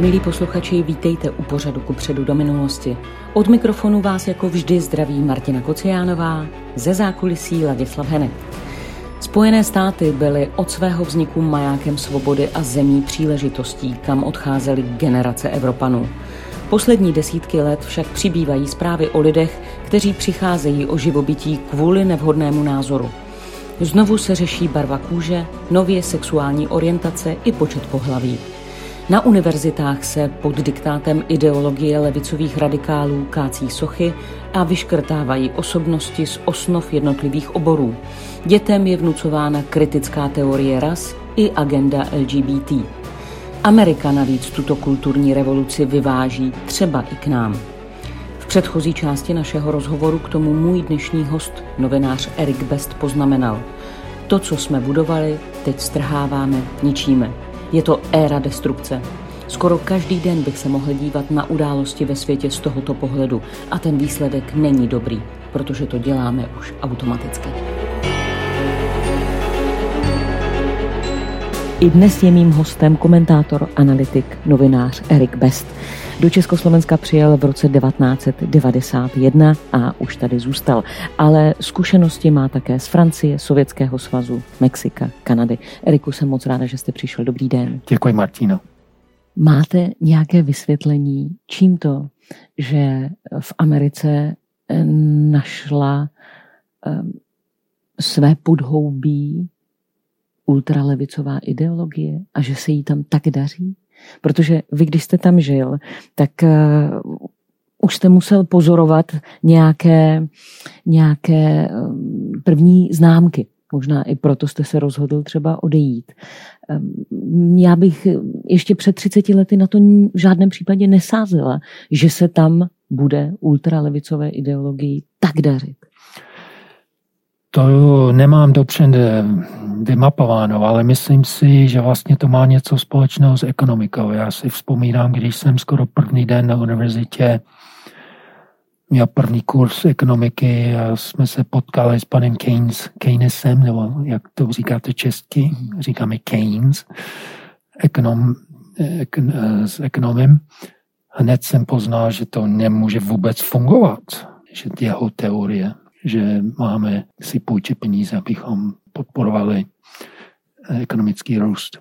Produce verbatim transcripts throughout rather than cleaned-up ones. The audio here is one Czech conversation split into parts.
Milí posluchači, vítejte u pořadu Kupředu do minulosti. Od mikrofonu vás jako vždy zdraví Martina Kociánová, ze zákulisí Ladislav Henek. Spojené státy byly od svého vzniku majákem svobody a zemí příležitostí, kam odcházely generace Evropanů. Poslední desítky let však přibývají zprávy o lidech, kteří přicházejí o živobytí kvůli nevhodnému názoru. Znovu se řeší barva kůže, nově sexuální orientace i počet pohlaví. Na univerzitách se pod diktátem ideologie levicových radikálů kácí sochy a vyškrtávají osobnosti z osnov jednotlivých oborů. Dětem je vnucována kritická teorie ras i agenda L G B T. Amerika navíc tuto kulturní revoluci vyváží třeba i k nám. V předchozí části našeho rozhovoru k tomu můj dnešní host, novinář Erik Best, poznamenal: to, co jsme budovali, teď strháváme, ničíme. Je to éra destrukce. Skoro každý den bych se mohl dívat na události ve světě z tohoto pohledu a ten výsledek není dobrý, protože to děláme už automaticky. I dnes je mým hostem komentátor, analytik, novinář Erik Best. Do Československa přijel v roce devatenáct set devadesát jedna a už tady zůstal. Ale zkušenosti má také z Francie, Sovětského svazu, Mexika, Kanady. Eriku, jsem moc ráda, že jste přišel. Dobrý den. Děkuji, Martino. Máte nějaké vysvětlení, čím to, že v Americe našla um, své podhoubí ultralevicová ideologie a že se jí tam tak daří? Protože vy, když jste tam žil, tak uh, už jste musel pozorovat nějaké, nějaké um, první známky. Možná i proto jste se rozhodl třeba odejít. Um, já bych ještě před třiceti lety na to v žádném případě nesázela, že se tam bude ultralevicové ideologii tak dařit. To nemám dobře vymapováno, ale myslím si, že vlastně to má něco společného s ekonomikou. Já si vzpomínám, když jsem skoro první den na univerzitě měl první kurz ekonomiky a jsme se potkali s panem Keynes, Keynesem, nebo jak to říkáte česky, říkáme Keynes, ekonom, ekon, s ekonomem. Hned jsem poznal, že to nemůže vůbec fungovat, že jeho teorie, že máme si půjčit peníze, abychom podporovali ekonomický růst.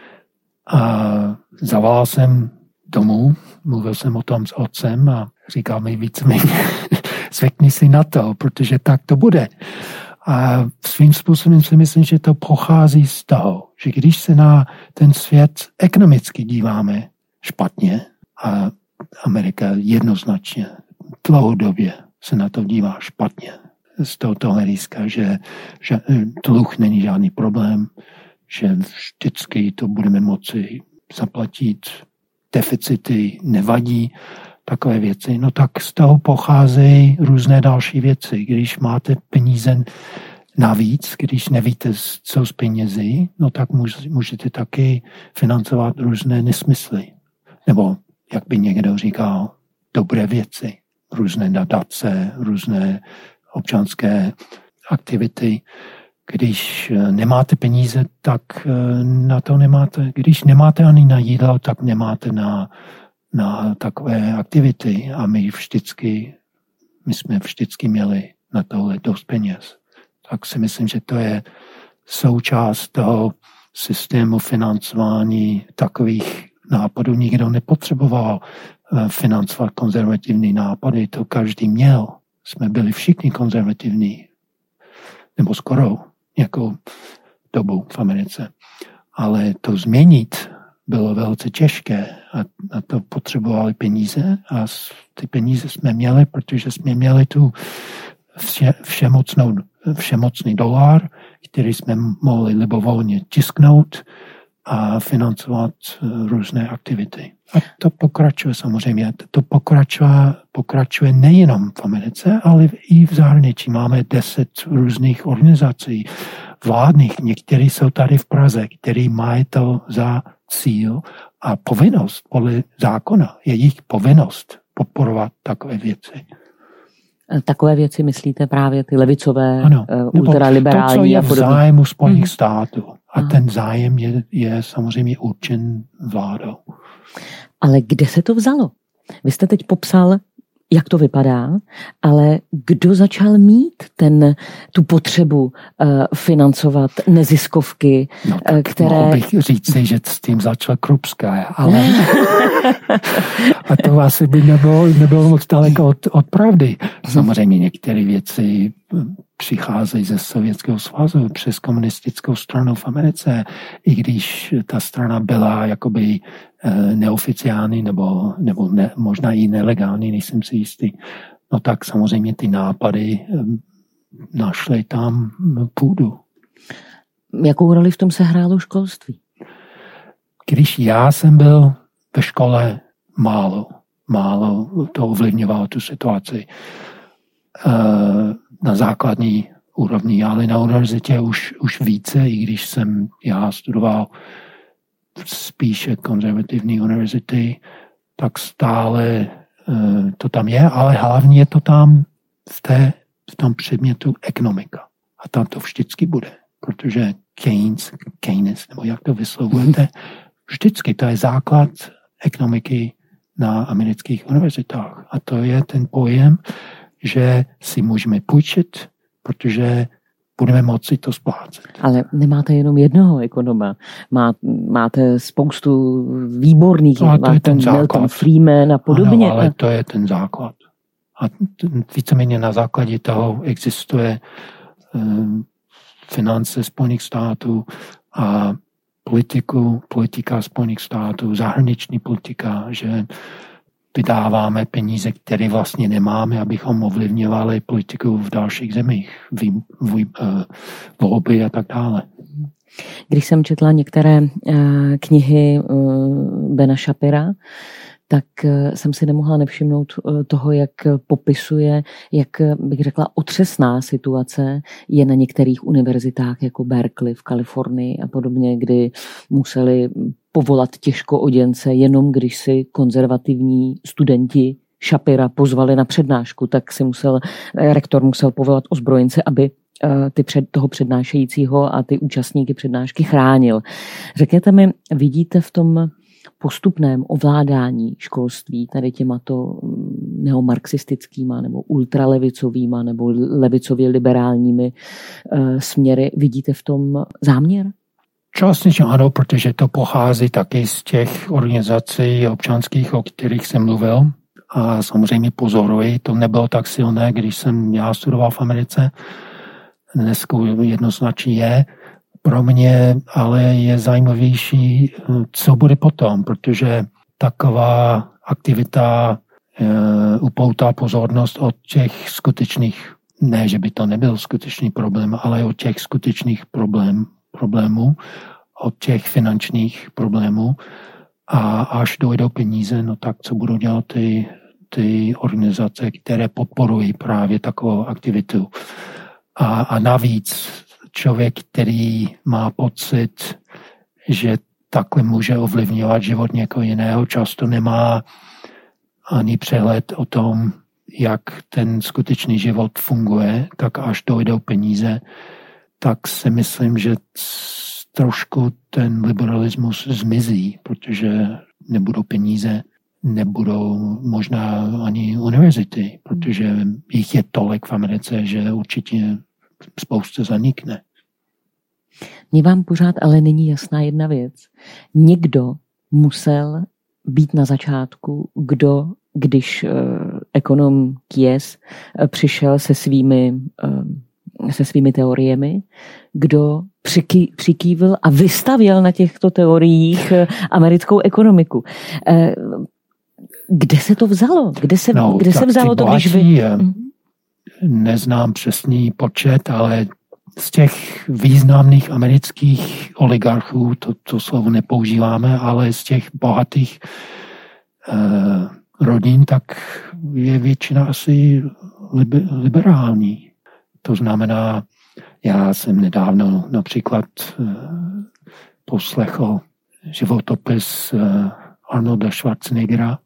A zavolal jsem domů, mluvil jsem o tom s otcem a říkal mi víceméně, zvykni si na to, protože tak to bude. A svým způsobem si myslím, že to pochází z toho, že když se na ten svět ekonomicky díváme špatně, a Amerika jednoznačně dlouhodobě se na to dívá špatně, z tohoto hlediska, že, že dluh není žádný problém, že vždycky to budeme moci zaplatit, deficity nevadí, takové věci. No tak z toho pocházejí různé další věci. Když máte peníze navíc, když nevíte, co z penězí, no tak můžete taky financovat různé nesmysly. Nebo, jak by někdo říkal, dobré věci. Různé nadace, různé občanské aktivity. Když nemáte peníze, tak na to nemáte. Když nemáte ani na jídlo, tak nemáte na, na takové aktivity. A my vždycky, my jsme vždycky měli na tohle dost peněz. Tak si myslím, že to je součást toho systému financování takových nápadů. Nikdo nepotřeboval financovat konzervativní nápady, to každý měl. Jsme byli všichni konzervativní, nebo skoro nějakou dobu v Americe. Ale to změnit bylo velice těžké a na to potřebovali peníze a ty peníze jsme měli, protože jsme měli tu vše, všemocnou, všemocný dolar, který jsme mohli libovolně tisknout a financovat různé aktivity. A to pokračuje samozřejmě. To pokračuje, pokračuje nejenom v Americe, ale i v zahraničí. Máme deset různých organizací vládních. Některé jsou tady v Praze, které mají to za cíl a povinnost podle zákona. Je jejich povinnost podporovat takové věci. Takové věci myslíte právě ty levicové, ano, uh, ultraliberální to, co je v zájmu Spojených hmm. států. A Aha. ten zájem je, je samozřejmě určen vládou. Ale kde se to vzalo? Vy jste teď popsal, jak to vypadá, ale kdo začal mít ten, tu potřebu uh, financovat neziskovky, no, tak které... mohl bych říct, že s tím začal Krupská, ale a to asi by nebylo, nebylo moc daleko od, od pravdy. Samozřejmě některé věci přicházejí ze Sovětského svazu přes komunistickou stranu v Americe, i když ta strana byla jakoby neoficiální nebo, nebo ne, možná i nelegální, nejsem si jistý. No tak samozřejmě ty nápady našly tam půdu. Jakou roli v tom se hrálo školství? Když já jsem byl ve škole, málo, málo to ovlivňovalo tu situaci na základní úrovni, ale na univerzitě už, už více, i když jsem já studoval spíše konzervativní univerzity, tak stále uh, to tam je, ale hlavně je to tam v, té, v tom předmětu ekonomika. A tam to vždycky bude, protože Keynes, Keynes, nebo jak to vyslovujete, vždycky to je základ ekonomiky na amerických univerzitách. A to je ten pojem, že si můžeme půjčit, protože budeme moci to splácet. Ale nemáte jenom jednoho ekonoma. Má, máte spoustu výborných, no, to je ten Milton Friedman a podobně. Ano, ale to je ten základ. A víceméně na základě toho existuje um, finance Spojených států a politiku, politika Spojených států, zahraniční politika, že vydáváme peníze, které vlastně nemáme, abychom ovlivňovali politiku v dalších zemích, vý, vý, uh, volby a tak dále. Když jsem četla některé uh, knihy uh, Bena Shapira, tak uh, jsem si nemohla nevšimnout uh, toho, jak popisuje, jak bych řekla, otřesná situace je na některých univerzitách, jako Berkeley v Kalifornii a podobně, kdy museli povolat těžkooděnce, jenom když si konzervativní studenti Shapira pozvali na přednášku, tak si musel, rektor musel povolat ozbrojence, aby ty před, toho přednášejícího a ty účastníky přednášky chránil. Řekněte mi, vidíte v tom postupném ovládání školství tady těmato neomarxistickýma nebo ultralevicovýma nebo levicově liberálními uh, směry, vidíte v tom záměr? Částečně ano, protože to pochází taky z těch organizací občanských, o kterých jsem mluvil. A samozřejmě pozoruji, to nebylo tak silné, když jsem já studoval v Americe. Dneska jednoznačně je. Pro mě ale je zajímavější, co bude potom, protože taková aktivita e, upoutá pozornost od těch skutečných, ne, že by to nebyl skutečný problém, ale od těch skutečných problém, problémů, od těch finančních problémů a až dojdou peníze, no tak co budou dělat ty, ty organizace, které podporují právě takovou aktivitu. A, a navíc člověk, který má pocit, že takhle může ovlivňovat život někoho jiného, často nemá ani přehled o tom, jak ten skutečný život funguje, tak až dojdou peníze, tak si myslím, že trošku ten liberalismus zmizí, protože nebudou peníze, nebudou možná ani univerzity, protože jich je tolik v Americe, že určitě spousta zanikne. Mně vám pořád ale není jasná jedna věc. Někdo musel být na začátku, kdo, když uh, ekonom Keyes uh, přišel se svými, uh, se svými teoriemi, kdo přiký, přikývil a vystavěl na těchto teoriích uh, americkou ekonomiku. Uh, kde se to vzalo? Kde se, no, kde se vzalo to, když vy... Neznám přesný počet, ale z těch významných amerických oligarchů, to, to slovo nepoužíváme, ale z těch bohatých eh, rodin, tak je většina asi liberální. To znamená, já jsem nedávno například eh, poslechl životopis eh, Arnolda Schwarzeneggera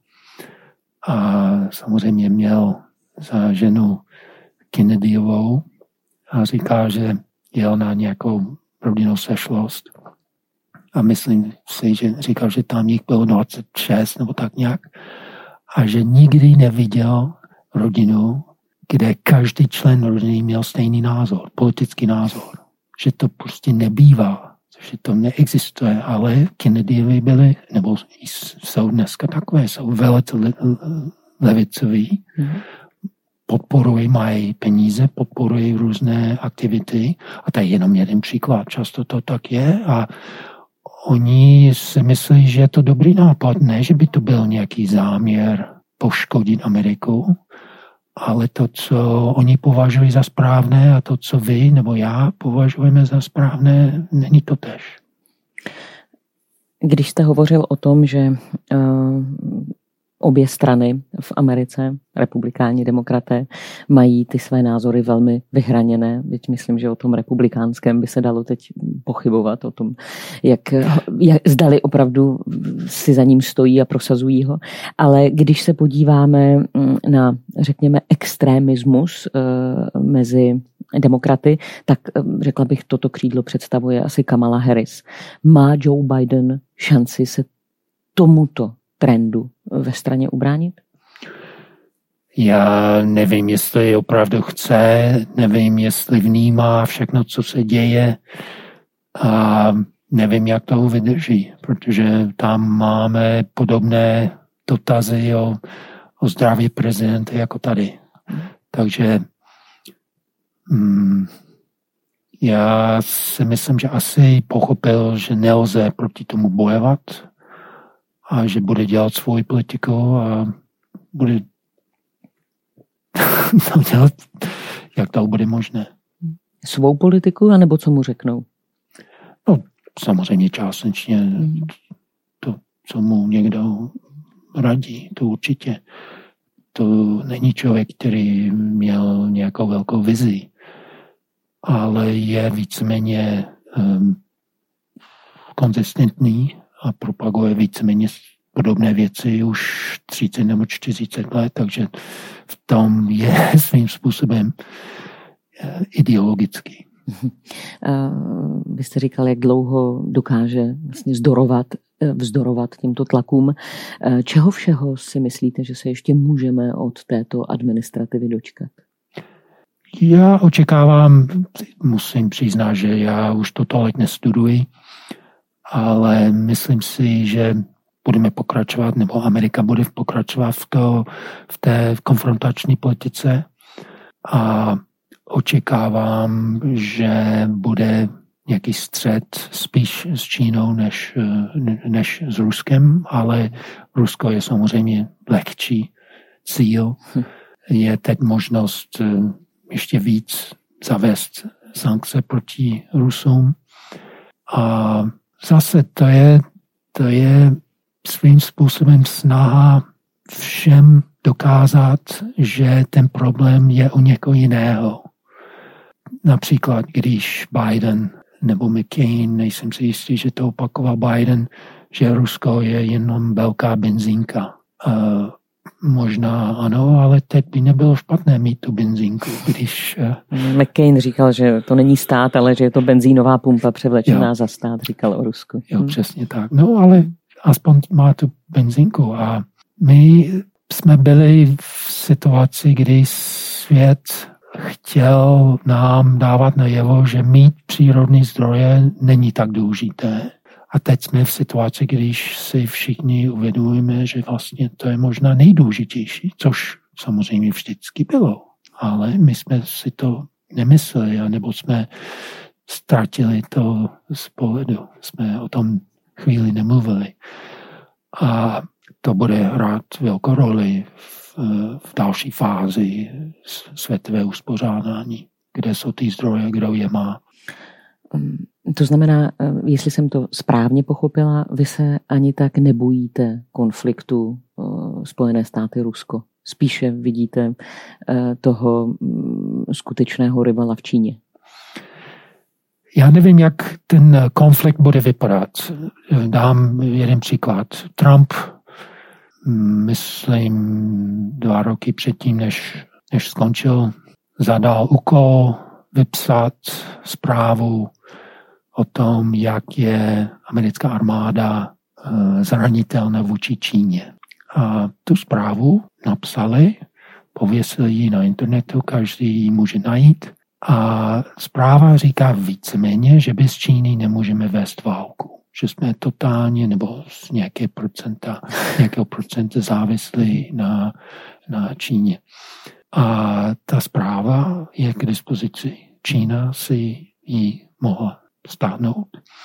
a samozřejmě měl za ženu Kennedyovou a říká, že jel na nějakou rodinnou sešlost a myslím si, že říkal, že tam jich bylo dvacet šest nebo tak nějak, a že nikdy neviděl rodinu, kde každý člen rodiny měl stejný názor, politický názor. Že to prostě nebývá, že to neexistuje, ale Kennedyevi byli, nebo jsou dneska takové, jsou velice levicoví, mm-hmm. podporují, mají peníze, podporují různé aktivity a to je jenom jeden příklad, často to tak je a oni si myslí, že je to dobrý nápad, ne, že by to byl nějaký záměr poškodit Ameriku, ale to, co oni považují za správné a to, co vy nebo já považujeme za správné, není to též. Když jste hovořil o tom, že uh, obě strany v Americe, republikáni, demokraté, mají ty své názory velmi vyhraněné. Teď myslím, že o tom republikánském by se dalo teď pochybovat, o tom, jak, jak zdali opravdu si za ním stojí a prosazují ho. Ale když se podíváme na, řekněme, extremismus uh, mezi demokraty, tak řekla bych, toto křídlo představuje asi Kamala Harris. Má Joe Biden šanci se tomuto trendu ve straně ubránit? Já nevím, jestli opravdu chce, nevím, jestli vnímá všechno, co se děje a nevím, jak toho vydrží, protože tam máme podobné dotazy o, o zdraví prezidenta jako tady. Takže mm, já si myslím, že asi pochopil, že nelze proti tomu bojovat, a že bude dělat svou politiku a bude to dělat, jak to bude možné. Svou politiku, anebo co mu řeknou? No, samozřejmě částečně mm. to, co mu někdo radí, to určitě. To není člověk, který měl nějakou velkou vizi, ale je víceméně um, konzistentní a propaguje víceméně podobné věci už třicet nebo čtyřicet let, takže v tom je svým způsobem ideologický. Vy jste říkal, jak dlouho dokáže vlastně zdorovat, vzdorovat těmto tlakům. Čeho všeho si myslíte, že se ještě můžeme od této administrativy dočkat? Já očekávám, musím přiznat, že já už to tolik nestuduji, ale myslím si, že budeme pokračovat, nebo Amerika bude pokračovat v, to, v té konfrontační politice a očekávám, že bude nějaký střet spíš s Čínou než, než s Ruskem, ale Rusko je samozřejmě lehčí cíl. Je teď možnost ještě víc zavést sankce proti Rusům a zase to je, to je svým způsobem snaha všem dokázat, že ten problém je u někoho jiného. Například, když Biden nebo McCain, nejsem si jistý, že to opakoval Biden, že Rusko je jenom velká benzínka. Uh, možná ano, ale teď by nebylo špatné mít tu benzínku, když... Uh... McCain říkal, že to není stát, ale že je to benzínová pumpa převlečená jo. za stát, říkal o Rusku. Jo, hmm. přesně tak. No, ale aspoň má tu benzínku a my jsme byli v situaci, kdy svět chtěl nám dávat najevo, že mít přírodní zdroje není tak důležité. A teď jsme v situaci, když si všichni uvědomujeme, že vlastně to je možná nejdůležitější, což samozřejmě vždycky bylo. Ale my jsme si to nemysleli, anebo jsme ztratili to z pohledu. Jsme o tom chvíli nemluvili. A to bude hrát velkou roli v, v další fázi světové uspořádání, kde jsou ty zdroje, kdo je má. To znamená, jestli jsem to správně pochopila, vy se ani tak nebojíte konfliktu Spojené státy Rusko. Spíše vidíte toho skutečného rivala v Číně. Já nevím, jak ten konflikt bude vypadat. Dám jeden příklad. Trump, myslím, dva roky předtím, než, než skončil, zadal úkol vypsat zprávu o tom, jak je americká armáda zranitelná vůči Číně. A tu zprávu napsali, pověsili ji na internetu, každý ji může najít. A zpráva říká víceméně, že bez Číny nemůžeme vést válku. Že jsme totálně nebo z nějaké procenta, nějakého procenta závislí na, na Číně. A ta zpráva je k dispozici. Čína si ji mohla stáhnout.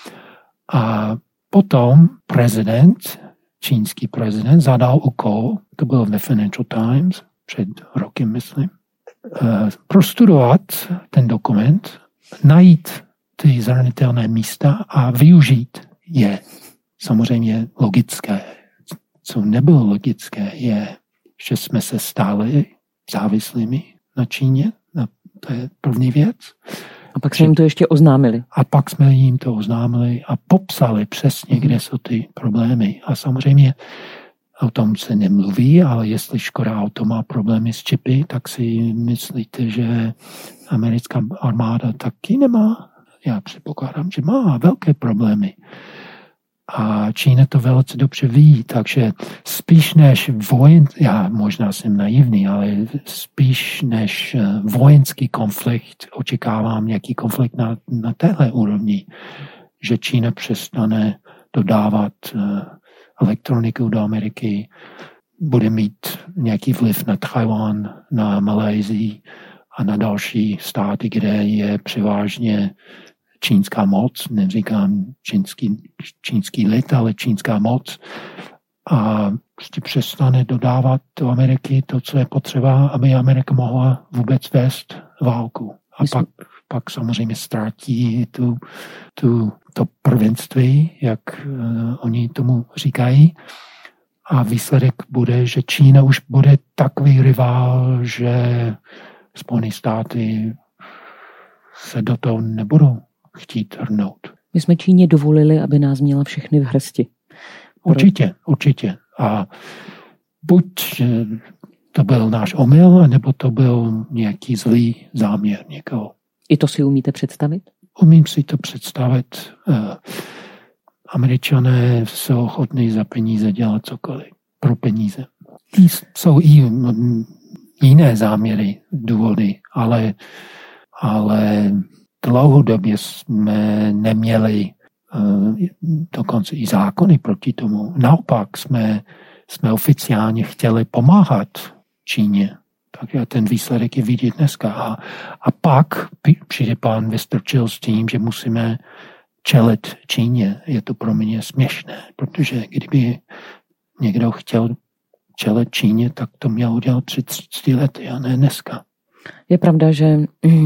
A potom prezident, čínský prezident, zadal úkol, to bylo ve Financial Times, před rokem, myslím, prostudovat ten dokument, najít ty zranitelné místa a využít je. Samozřejmě logické. Co nebylo logické, je, že jsme se stali závislými na Číně. To je první věc. A pak jsme jim to ještě oznámili. A pak jsme jim to oznámili a popsali přesně, kde jsou ty problémy. A samozřejmě o tom se nemluví, ale jestli Škoda Auto má problémy s čipy, tak si myslíte, že americká armáda taky nemá? Já předpokládám, že má velké problémy. A Čína to velice dobře ví, takže spíš než vojen, já možná jsem naivní, ale spíš než vojenský konflikt očekávám nějaký konflikt na, na téhle úrovni, že Čína přestane dodávat elektroniku do Ameriky, bude mít nějaký vliv na Tchaj-wan, na Malajsii a na další státy, kde je převážně čínská moc, neříkám čínský, čínský lid, ale čínská moc a prostě přestane dodávat do Ameriky to, co je potřeba, aby Amerika mohla vůbec vést válku. A Myslím. pak, pak samozřejmě ztratí tu, tu, to prvenství, jak uh, oni tomu říkají. A výsledek bude, že Čína už bude takový rivál, že Spojené státy se do toho nebudou chtít hrnout. My jsme Číně dovolili, aby nás měla všechny v hrsti. Určitě, určitě. A buď to byl náš omyl, nebo to byl nějaký zlý záměr někoho. I to si umíte představit? Umím si to představit. Američané jsou ochotní za peníze dělat cokoliv. Pro peníze. Jsou i jiné záměry, důvody, ale, ale dlouhodobě jsme neměli uh, dokonce i zákony proti tomu. Naopak jsme, jsme oficiálně chtěli pomáhat Číně. Tak ten výsledek je vidět dneska. A, a pak přijde pan Vystrčil s tím, že musíme čelit Číně. Je to pro mě směšné, protože kdyby někdo chtěl čelit Číně, tak to měl udělat před třiceti lety a ne dneska. Je pravda, že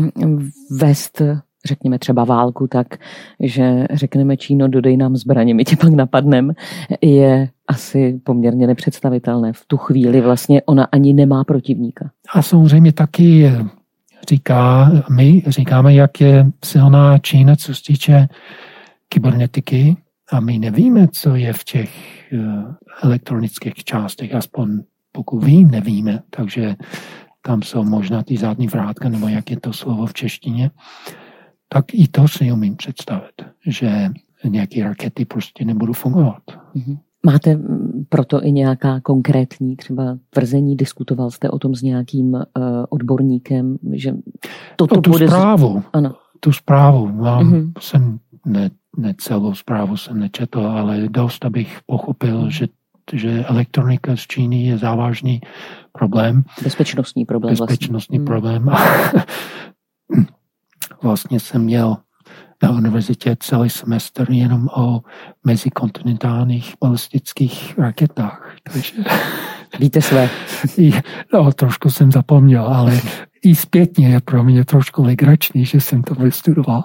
vést, řekněme třeba válku, tak, že řekneme Číno, dodej nám zbraně, my tě pak napadneme, je asi poměrně nepředstavitelné. V tu chvíli vlastně ona ani nemá protivníka. A samozřejmě taky říká, my říkáme, jak je silná Čína, co se týče kybernetiky, a my nevíme, co je v těch elektronických částech, aspoň pokud vím, nevíme, takže tam jsou možná ty zadní vrátka, nebo jak je to slovo v češtině, tak i to si umím představit, že nějaké rakety prostě nebudou fungovat. Máte proto i nějaká konkrétní třeba tvrzení, diskutoval jste o tom s nějakým uh, odborníkem, že toto no, tu bude... zprávu, ano. tu zprávu, mám, uh-huh. jsem, ne, ne celou zprávu jsem nečetl, ale dost, abych pochopil, uh-huh. že že elektronika z Číny je závažný problém. Bezpečnostní problém. Bezpečnostní vlastně. problém. Hmm. Vlastně jsem měl na univerzitě celý semestr jenom o mezikontinentálních balistických raketách. Takže... Víte své. No, trošku jsem zapomněl, ale i zpětně je pro mě trošku legrační, že jsem to vystudoval.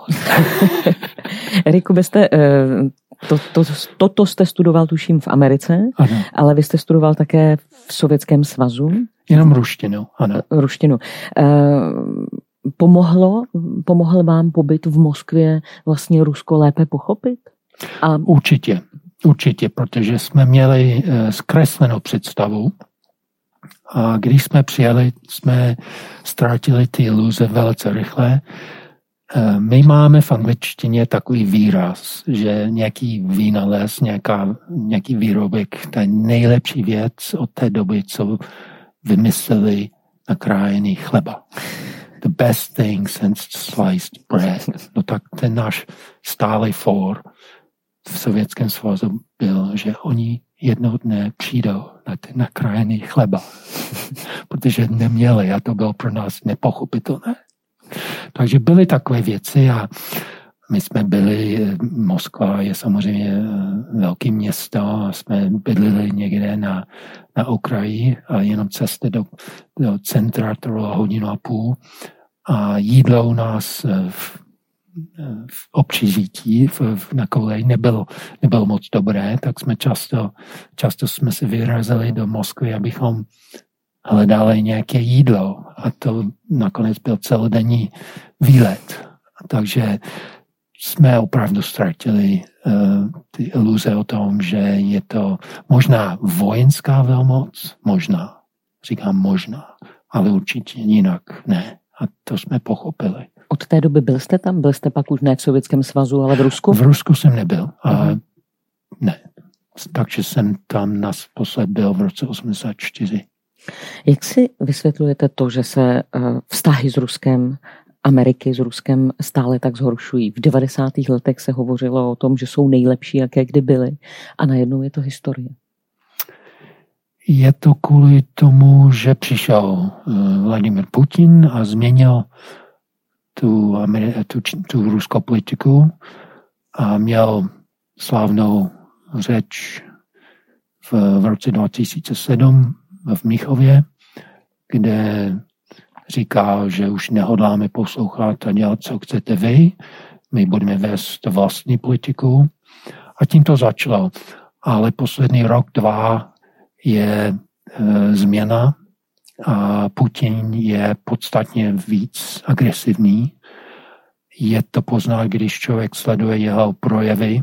Eriku, byste... Uh... To, to, toto jste studoval, tuším, v Americe, ano. Ale vy jste studoval také v Sovětském svazu. Jenom ruštinu, ano. Ruštinu. E, pomohlo, pomohl vám pobyt v Moskvě vlastně Rusko lépe pochopit? A... Určitě, určitě, protože jsme měli zkreslenou představu a když jsme přijeli, jsme ztratili ty iluze velice rychle, My máme v angličtině takový výraz, že nějaký vynález, nějaká, nějaký výrobek, to je nejlepší věc od té doby, co vymysleli nakrájený chleba. The best thing since sliced bread. No tak ten náš stálý for v Sovětském svazu byl, že oni jednoho dne přijdou na ten nakrájený chleba, protože neměli a to bylo pro nás nepochopitelné. Takže byly takové věci a my jsme byli, Moskva je samozřejmě velké město a jsme bydleli někde na, na okraji a jenom cesty do, do centra trvalo hodinu a půl a jídlo u nás v, v obřižití v, v, na koleji nebylo, nebylo moc dobré, tak jsme často, často jsme si vyrazili do Moskvy, abychom hledali nějaké jídlo a to nakonec byl celodenní výlet. Takže jsme opravdu ztratili uh, ty iluze o tom, že je to možná vojenská velmoc, možná, říkám možná, ale určitě jinak ne. A to jsme pochopili. Od té doby byl jste tam? Byl jste pak už ne v Sovětském svazu, ale v Rusku? V Rusku jsem nebyl. A uh-huh. Ne. Takže jsem tam naposled byl v roce osmdesát čtyři. Jak si vysvětlujete to, že se vztahy s Ruskem, Ameriky s Ruskem stále tak zhoršují? V devadesátých letech se hovořilo o tom, že jsou nejlepší, jaké kdy byly, a najednou je to historie. Je to kvůli tomu, že přišel Vladimir Putin a změnil tu, tu, tu ruskou politiku a měl slavnou řeč v, v roce dva tisíce sedm v Mnichově, kde říká, že už nehodláme poslouchat a dělat, co chcete vy, my budeme vést vlastní politiku. A tím to začalo. Ale poslední rok, dva je e, změna a Putin je podstatně víc agresivní. Je to poznat, když člověk sleduje jeho projevy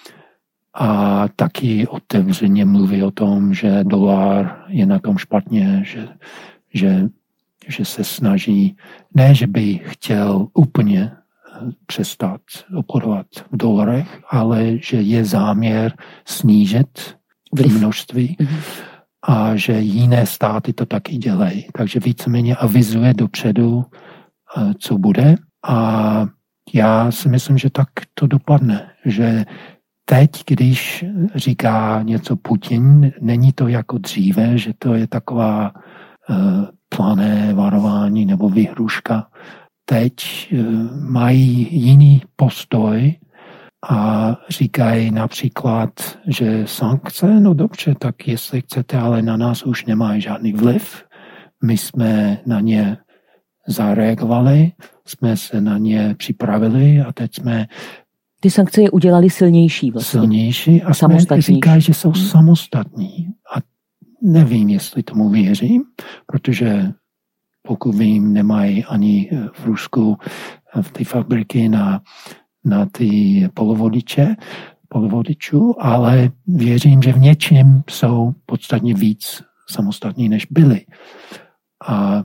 a taky otevřeně mluví o tom, že dolar je na tom špatně, že, že, že se snaží, ne, že by chtěl úplně přestat obchodovat v dolarech, ale že je záměr snížit množství a že jiné státy to taky dělají. Takže víceméně avizuje dopředu, co bude, a já si myslím, že tak to dopadne, že teď, když říká něco Putin, není to jako dříve, že to je taková uh, plané varování nebo výhruška. Teď uh, mají jiný postoj a říkají například, že sankce, no dobře, tak jestli chcete, ale na nás už nemají žádný vliv. My jsme na ně zareagovali, jsme se na ně připravili a teď jsme ty sankce je udělali silnější vlastně. Silnější a jsme říkají, že jsou samostatní. A nevím, jestli tomu věřím, protože pokud vím, nemají ani v Rusku v ty fabriky na, na ty polovodiče, polovodičů, ale věřím, že v něčem jsou podstatně víc samostatní, než byli. A,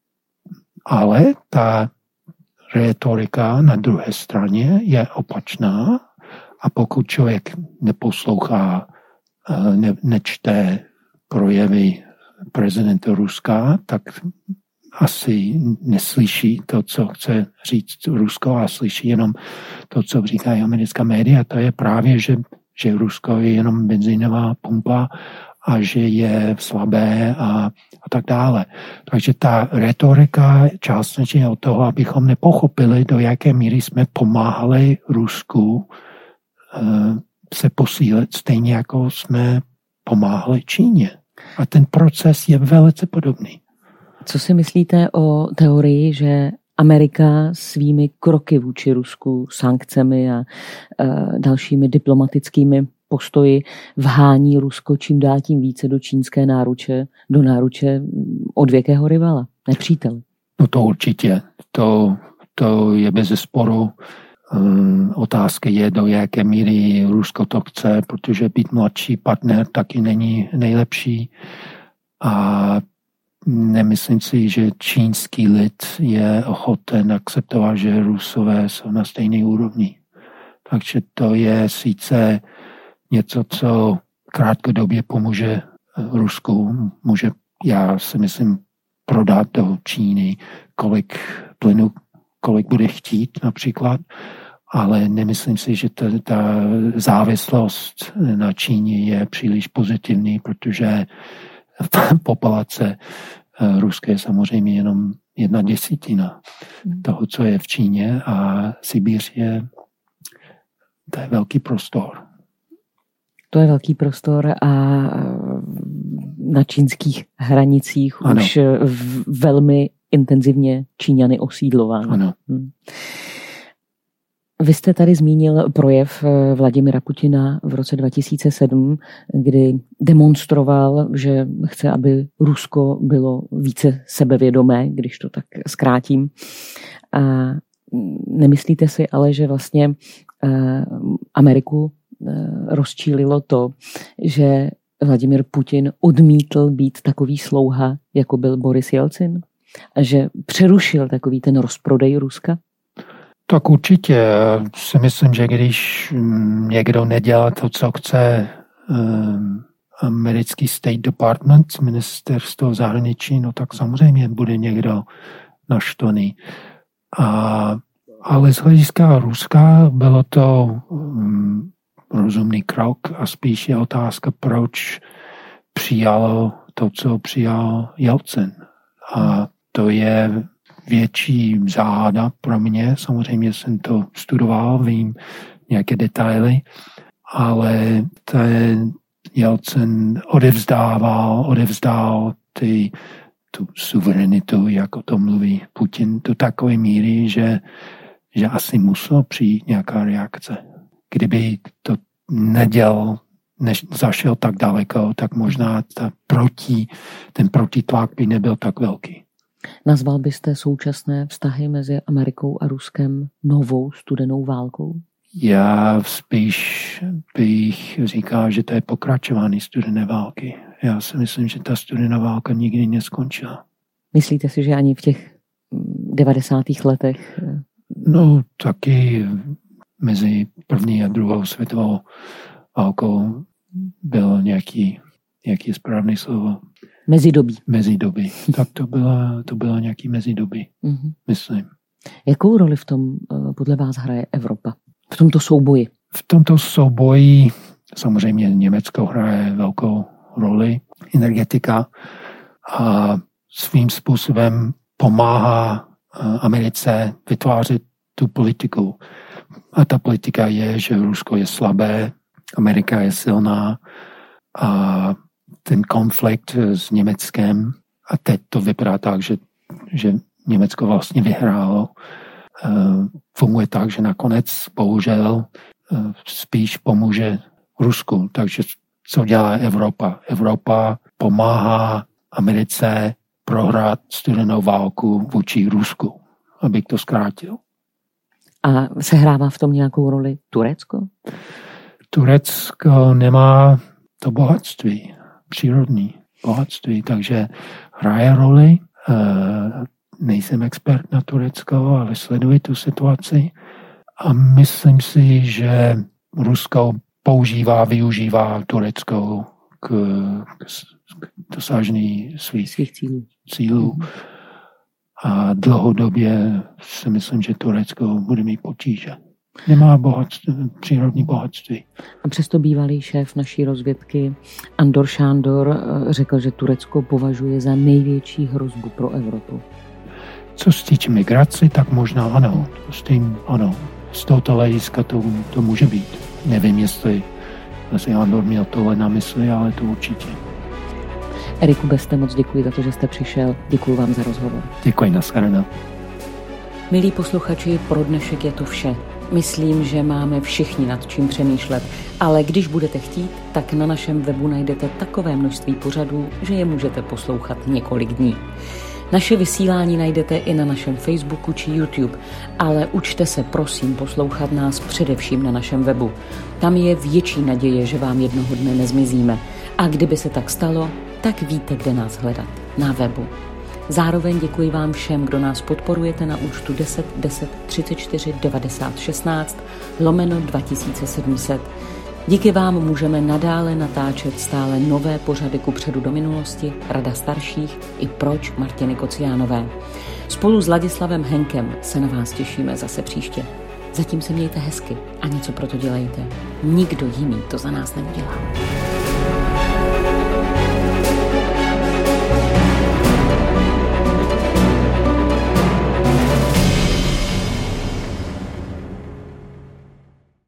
ale ta rétorika na druhé straně je opačná a pokud člověk neposlouchá, ne, nečte projevy prezidenta Ruska, tak asi neslyší to, co chce říct Rusko, a slyší jenom to, co říkají americká média. To je právě, že, že Rusko je jenom benzínová pumpa a že je slabé a, a tak dále. Takže ta retorika částečně od toho, abychom nepochopili, do jaké míry jsme pomáhali Rusku uh, se posílit, stejně jako jsme pomáhali Číně. A ten proces je velice podobný. Co si myslíte o teorii, že Amerika svými kroky vůči Rusku, sankcemi a uh, dalšími diplomatickými postoji vhání Rusko čím dál tím více do čínské náruče, do náruče odvěkého rivala, nepřítele? No to určitě. To, to je bez sporu. Um, otázka je, do jaké míry Rusko to chce, protože být mladší partner taky není nejlepší. A nemyslím si, že čínský lid je ochoten akceptovat, že Rusové jsou na stejné úrovni. Takže to je sice něco, co krátkodobě pomůže Rusku. Může, já si myslím, prodat do Číny, kolik plynu, kolik bude chtít například, ale nemyslím si, že ta, ta závislost na Číně je příliš pozitivní, protože populace ruské je samozřejmě jenom jedna desetina toho, co je v Číně, a Sibíř je, to je velký prostor. To je velký prostor a na čínských hranicích ano. už velmi intenzivně Číňany osídlovány. Ano. Hmm. Vy jste tady zmínil projev Vladimira Putina v roce dva tisíce sedm, kdy demonstroval, že chce, aby Rusko bylo více sebevědomé, když to tak zkrátím. A nemyslíte si ale, že vlastně Ameriku rozčílilo to, že Vladimir Putin odmítl být takový slouha, jako byl Boris Jelcin? A že přerušil takový ten rozprodej Ruska? Tak určitě. Si myslím, že když někdo nedělá to, co chce um, americký State Department, ministerstvo zahraničí, no tak samozřejmě bude někdo naštvaný. A, ale z hlediska Ruska bylo to um, rozumný krok a spíš je otázka, proč přijalo to, co přijal Jelcin. A to je větší záhada pro mě. Samozřejmě jsem to studoval, vím nějaké detaily, ale ten Jelcin odevzdával, odevzdal ty, tu suverenitu, jak o tom mluví Putin, do takové míry, že, že asi muselo přijít nějaká reakce. Kdyby to nedělal, než zašel tak daleko, tak možná ta proti, ten protitlak by nebyl tak velký. Nazval byste současné vztahy mezi Amerikou a Ruskem novou studenou válkou? Já spíš bych říkal, že to je pokračování studené války. Já si myslím, že ta studená válka nikdy neskončila. Myslíte si, že ani v těch devadesátých letech? No, taky mezi první a druhou světovou válkou byl nějaký, nějaký správný slovo. Mezidobí. Mezidobí. Tak to byla, to byla nějaký mezidobí, mm-hmm. myslím. Jakou roli v tom podle vás hraje Evropa? V tomto souboji? V tomto souboji samozřejmě Německo hraje velkou roli, energetika, a svým způsobem pomáhá Americe vytvářet tu politiku. A ta politika je, že Rusko je slabé, Amerika je silná a ten konflikt s Německem, a teď to vypadá tak, že, že Německo vlastně vyhrálo, funguje tak, že nakonec bohužel spíš pomůže Rusku. Takže co dělá Evropa? Evropa pomáhá Americe prohrát studenou válku vůči Rusku, abych to zkrátil. A sehrává v tom nějakou roli Turecko? Turecko nemá to bohatství, přírodní bohatství, takže hraje roli. Nejsem expert na Turecko, ale sleduji tu situaci a myslím si, že Rusko používá, využívá Turecko k, k, k dosažení svých, svých cílů. cílů. A dlouhodobě si myslím, že Turecko bude mít potíže. Nemá bohatství, přírodní bohatství. A přesto bývalý šéf naší rozvědky Andor Sándor řekl, že Turecko považuje za největší hrozbu pro Evropu. Co se týče migraci, tak možná ano. S tím ano. Z tohoto hlediska to, to může být. Nevím, jestli, jestli Andor měl tohle na mysli, ale to určitě. Eriku Beste, moc děkuji za to, že jste přišel. Děkuji vám za rozhovor. Děkuji, nashledanou. Milí posluchači, pro dnešek je to vše. Myslím, že máme všichni nad čím přemýšlet, ale když budete chtít, tak na našem webu najdete takové množství pořadů, že je můžete poslouchat několik dní. Naše vysílání najdete i na našem Facebooku či YouTube, ale učte se prosím poslouchat nás především na našem webu. Tam je větší naděje, že vám jednoho dne nezmizíme. A kdyby se tak stalo, tak víte, kde nás hledat. Na webu. Zároveň děkuji vám všem, kdo nás podporujete na účtu deset deset třicet čtyři devadesát šestnáct lomeno dva tisíce sedm set. Díky vám můžeme nadále natáčet stále nové pořady Kupředu do minulosti, Rada starších i Proč Martiny Kociánové. Spolu s Ladislavem Henkem se na vás těšíme zase příště. Zatím se mějte hezky a něco pro to dělejte. Nikdo jiný to za nás neudělá.